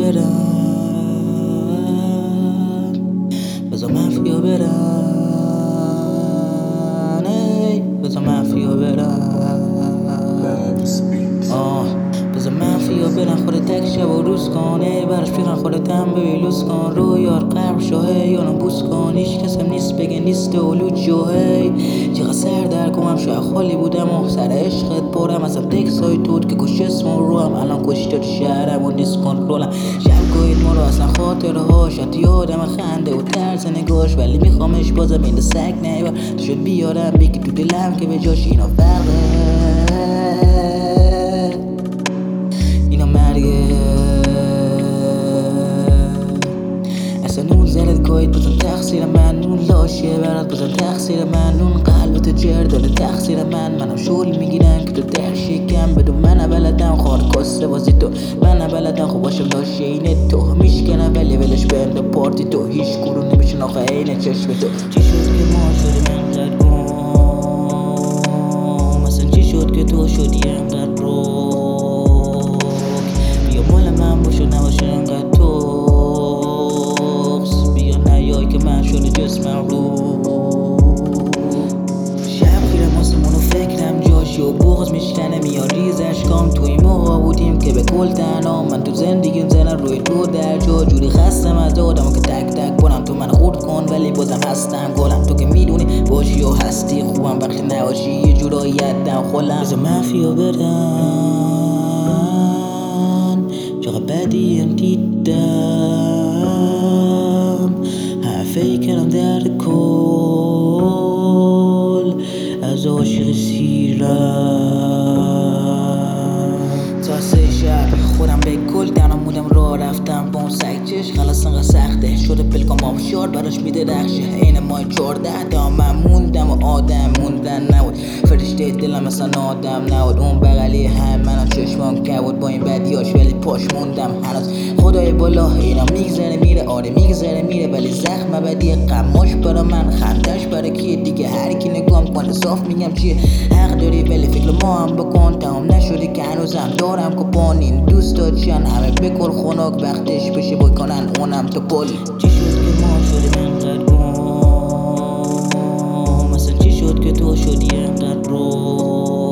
برن، بذار مافیا برن، ای بذار مافیا برن، بذار مافیا برن. خودت تک شب و روز کن، ای براش بیرن خودت هم ببیلوز کن. رو یار قرب شو هی یارم بوس کن. هیچ کسم نیست بگه نیست اولود جو هی. چقدر سر در کنم شاید خالی بودم و سر عشقت برم. ازم تکسای تود که کش اسم رو هم الان کشتاد شهرم و نیست کنترلم. شب گوید ما رو اصلا خاطره ها شاید یادم خنده و طرز نگاش، ولی میخوامش بازم این سگ نیبر تو شد بیارم بگی تو دلم که به جاش اینا فرقه، اینا مرگه. اصلا نون زرد گاید بزن تقصیر من، نون لاشه برات بزن تقصیر من. نون قلبت جر داره تقصیر منم شول میگیرم که تو در شکم بدون من بلدم خار کاسته بازی تو. من بلدم خوب باشم لاشه اینه تو میشکنم ولی ولش بنده پارتی تو. هیچ کورو نمیشن آخه اینه چشم تو. چی شد که ما شدیم انقدر گم، اصلا چی شد که تو شدی انقدر روک. بیا مال من باشه نباشه انقدر توکس، بیا نیای که من شده جسمم رو. شب خیرم آسمون و فکرم جاشی و بغض میشکنه میاد ریز اشکام. توی موقع بودیم که به کل تنها من تو زندگیم زنم روی دور در جا. جوری خستم از آدم که تک تک کنم تو من خورد کن ولی بازم هستم گلم. تو که میدونی باشی و هستی خوبم وقتی نباشی یه جورایی یدم خلم. بذار مافیا برن، چقدر بدیم دیدم حرفی کردم در کل از عاشق سیرم. تا 3 شب خودم به گل دنم بودم راه رفتم با اون سگ چش. خلاص انقدر سخته شده پلکام آبشار براش میده رخشه. این ماه 14 تا من موندم و آدم موندن نبود. فرشته دلم مثلا آدم نبود. اون بغلی هم منم چشمام کبود با این بدیاش ولی پاش موندم هنوز. خدای بالا اینا میگذره میره، آره میگذره میره ولی زخم بدی غماش برا من خندش برا کیه دیگه. هر کی نگام کنه صاف میگم چیه. حق داری ولی فکر ما هم بکن تمام نشدی که هنوزم دارم کپان. این دوستا چیان همه بکل خنک وقتش بشه بکنن اونم تو پل. چی شد که ما شدیم انقدر گم، مثلا چی شد که تو شدی انقدر رو.